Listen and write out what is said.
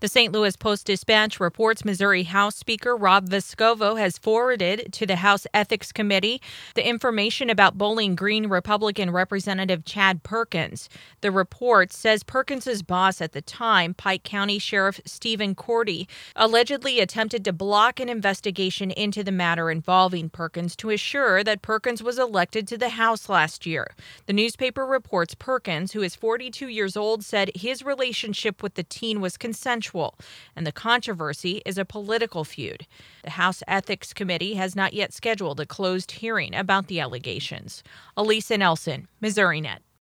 The St. Louis Post-Dispatch reports Missouri House Speaker Rob Vescovo has forwarded to the House Ethics Committee the information about Bowling Green Republican Representative Chad Perkins. The report says Perkins's boss at the time, Pike County Sheriff Stephen Cordy, allegedly attempted to block an investigation into the matter involving Perkins to assure that Perkins was elected to the House last year. The newspaper reports Perkins, who is 42 years old, said his relationship with the teen was consensual, and the controversy is a political feud. The House Ethics Committee has not yet scheduled a closed hearing about the allegations. Elisa Nelson, MissouriNet.